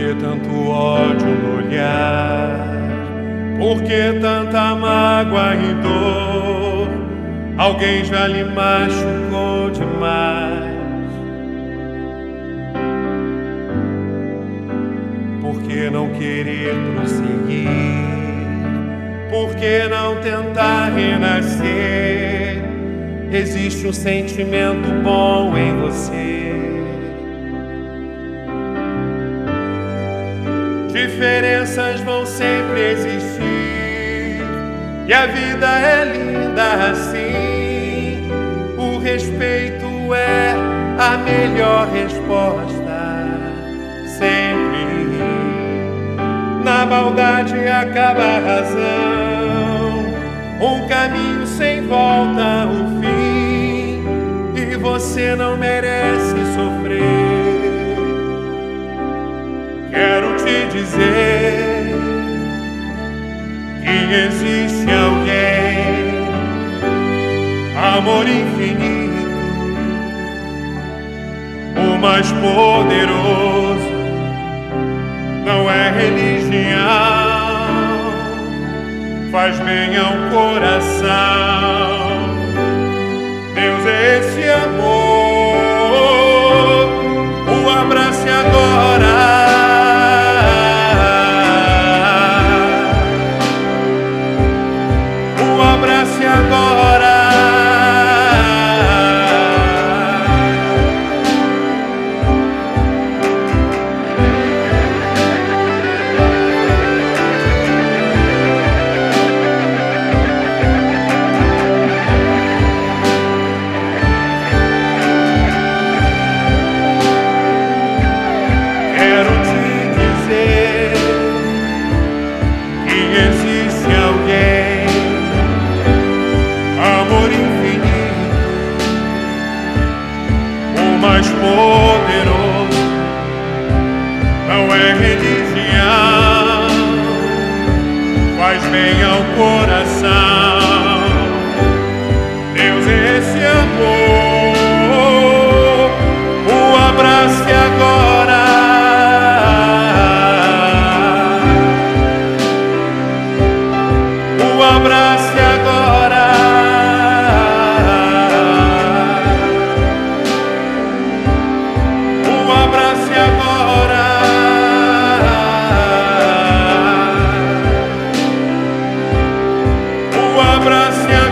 que tanto ódio no olhar? Por que tanta mágoa e dor? Alguém já lhe machucou demais. Por que não querer prosseguir? Por que não tentar renascer? Existe um sentimento bom em você. Diferenças vão sempre existir e a vida é linda assim. O respeito é a melhor resposta. Sempre na maldade acaba a razão, um caminho sem volta, o fim, e você não merece sofrer. Quero te dizer que existe alguém, amor infinito, o mais poderoso. Não é religião, faz bem ao coração. Deus é esse amor, o abrace agora. O abrace agora. Existe alguém, amor infinito, o mais poderoso. Não é religião, faz bem ao coração. Deus é esse amor, o abrace agora. O abrace agora. O abrace agora. O abrace agora.